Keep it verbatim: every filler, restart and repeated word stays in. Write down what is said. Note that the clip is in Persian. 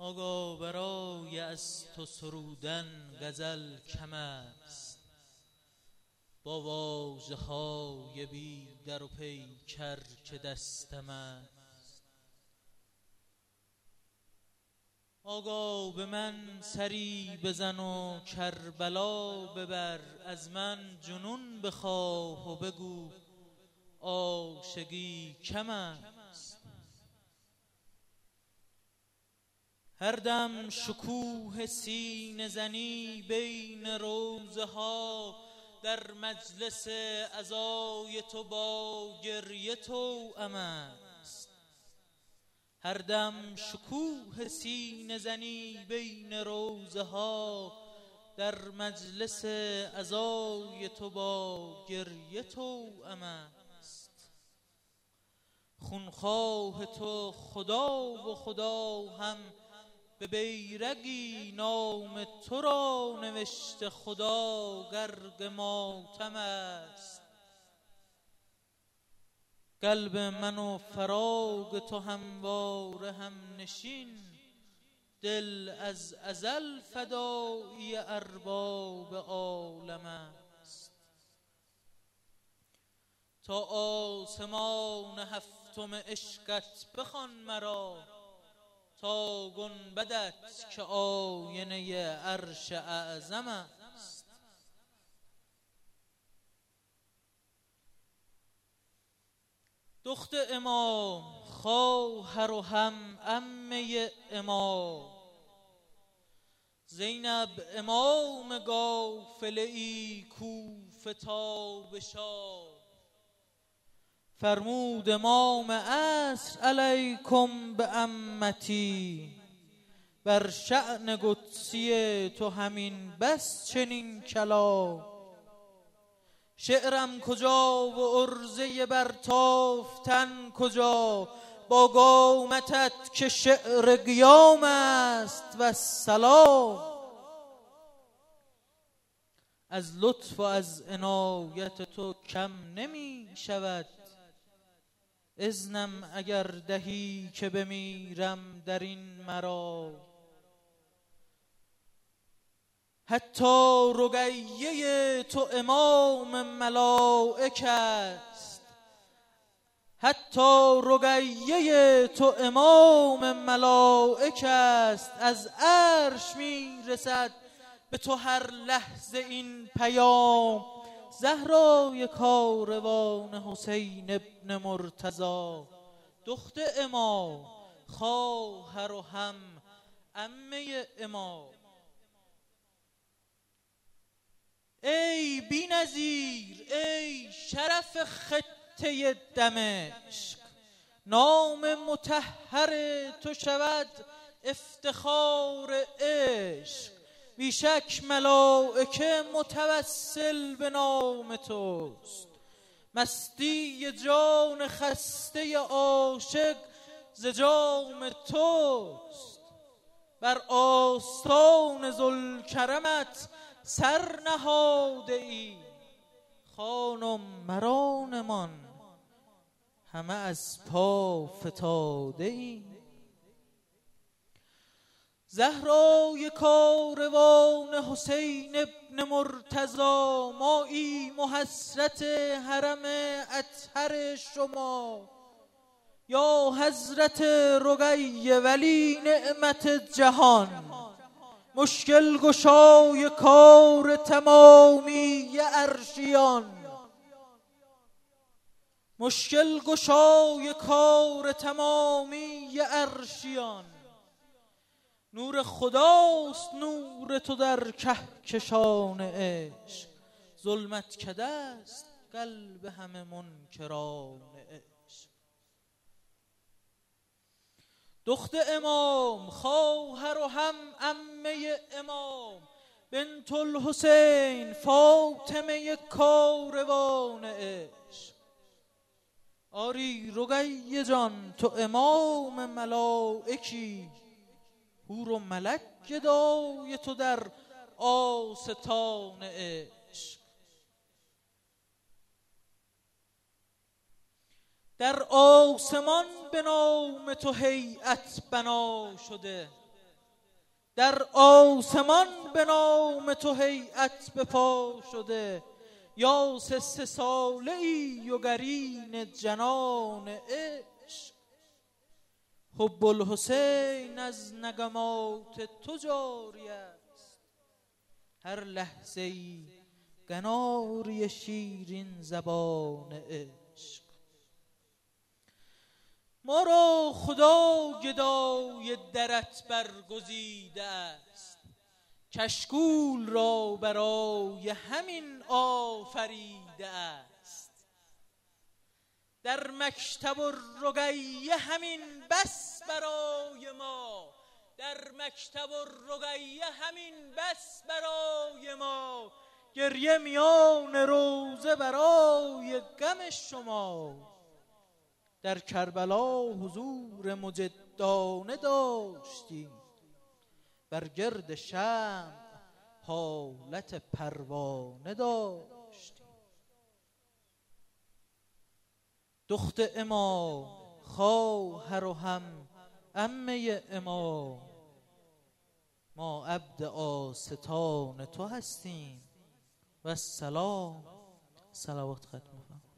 آگاه برای از تو سرودن غزل کم است، با واژه های بی در و پیکر که دستم است. آگاه به من سری بزن و کربلا ببر، از من جنون بخواه و بگو عاشقی کم است. هر دم شکوه سینه زنی بین روضه ها، در مجلس عزای تو با گریه توأم است. هر دم شکوه سینه زنی بین روضه ها، در مجلس عزای تو با گریه توأم است. خونخواه تو خدا و خدا هم به بیرگی نام تو را نوشته، خدا غرق ماتم است. قلب من و فراق تو همواره هم نشین، دل از ازل فدایی ارباب عالم است. تا آسمان هفتم عشقت بخوان مرا، تا گنبدت که آینه عرش اعظم است. دخت امام خواهر و هم عمه امام، زینب امام قافله ای کوفه تا به شام. فرمود امام عصر علیکم به عمتی، بر شأن قدسی تو همین بس چنین کلام. شعرم کجا و عرضه برتافتن کجا، با قامتت که شعر قیام است و سلام. از لطف و از عنایت تو کم نمی شود، اذنم اگر دهی که بمیرم در این مرام. حتی رقیه تو امام ملائک است، حتی رقیه تو امام ملائک است. از عرش می رسد به تو هر لحظه این پیام، زهرای کاروان حسین ابن مرتضی. دخت امام خواهر و هم عمه امام. ای بی‌نظیر ای شرف خطه دمشق، نام مطهر تو شود افتخار عشق. بیشک ملائکه متوسل به نام توست، مستی جان خسته عاشق ز جام توست. بر آستان ذوالکرمت سر نهاده ای، خانم مرانمان همه از پا فتاده ای. زهرای کاروان حسین ابن مرتضی، ماییم و حسرت حرم اطهر شما. یا حضرت رقیه ولی نعمت جهان، مشکل گشای کار تمامی عرشیان. مشکل گشای کار تمامی عرشیان. نور خداست نور تو در کهکشان عشق، ظلمت کده است قلب همه منکران عشق. دخت امام خواهر و هم عمه امام، بنت الحسین فاطمه کاروان عشق. آری رقیه جان تو امام ملائکی، حور و ملک گدای تو در آستان عشق. در آسمان به نام تو هیئت بنا شده، در آسمان به نام تو هیئت به پا شده، یا سه ساله ای و گرین جنان عشق. حب الحسین از نغمات تو جاری است، هر لحظه ای گناری شیرین زبان عشق. ما را خدا گدای درت برگزیده است، کشکول را برای همین آفریده است. در مکتب الرقیه همین بس برای ما، در مکتب الرقیه همین بس برای ما، گریه میان روزه برای غم شما. در کربلا حضور مجدانه داشتیم، بر گرد شمع حالت پروانه داشتیم. دخت امام، خواهر و هم عمه امام، ما عبد آستان تو هستیم و السلام. صلوات ختم.